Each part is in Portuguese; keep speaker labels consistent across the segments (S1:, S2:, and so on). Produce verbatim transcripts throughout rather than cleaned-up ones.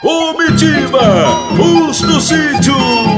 S1: Omitiba, os do sítio.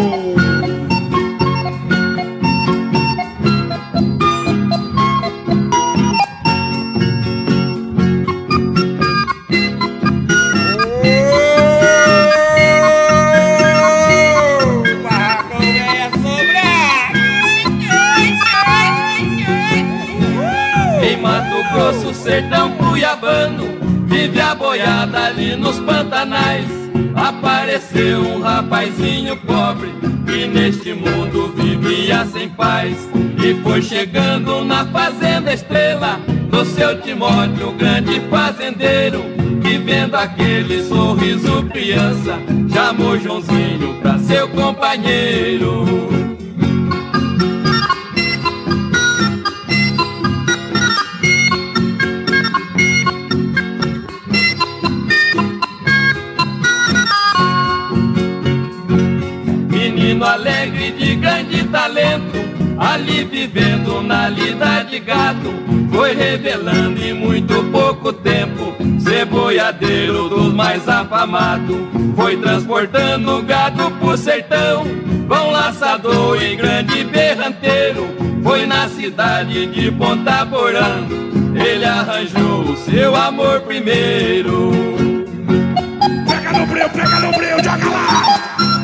S2: Em Mato Grosso, sertão cuiabano, vive a boiada ali nos pantanais. Apareceu um rapazinho pobre que neste mundo vivia sem paz. E foi chegando na fazenda Estrela do seu Timóteo, grande fazendeiro, que vendo aquele sorriso criança, chamou Joãozinho pra seu companheiro. Menino alegre de grande talento, ali vivendo na lida de gato, foi revelando em muito pouco tempo ser boiadeiro dos mais afamados. Foi transportando gado pro sertão, bom laçador e grande berranteiro. Foi na cidade de Ponta Porã, ele arranjou o seu amor primeiro.
S1: Pega no breu, pega no breu, joga lá!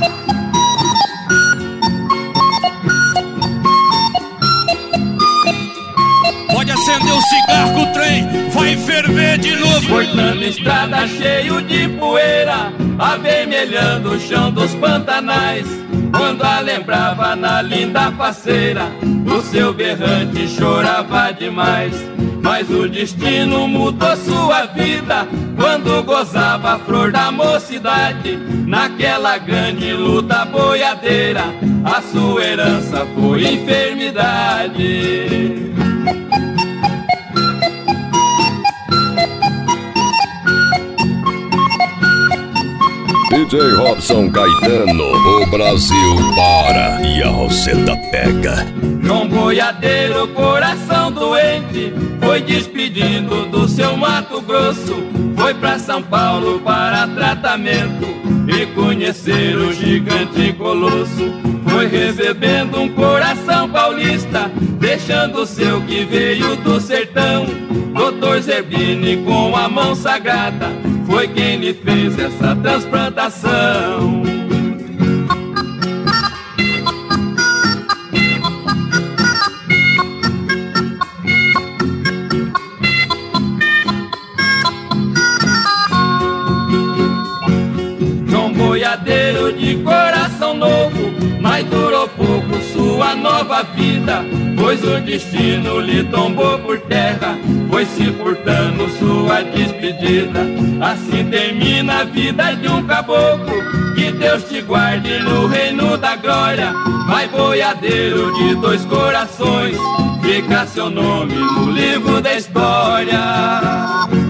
S3: Pode acender o cigarro que o trem vai ferver de novo.
S2: Cortando estrada cheio de poeira, avermelhando o chão dos pantanais. Quando a lembrava na linda faceira, o seu berrante chorava demais. Mas o destino mudou sua vida quando gozava a flor da mocidade. Naquela grande luta boiadeira, a sua herança foi enfermidade.
S4: D J Robson Caetano, o Brasil para e a Roseta pega.
S2: João boiadeiro, coração doente, foi despedindo do seu Mato Grosso. Foi pra São Paulo para tratamento e conhecer o gigante colosso. Foi recebendo um coração paulista, deixando o seu que veio do sertão. Doutor Zerbini, com a mão sagrada, foi quem lhe fez essa transplantação. João boiadeiro de coração novo, mas durou pouco sua nova vida, pois o destino lhe tombou por terra, foi se furtando sua despedida. Assim termina a vida de um caboclo, que Deus te guarde no reino da glória. Vai boiadeiro de dois corações, fica seu nome no livro da história.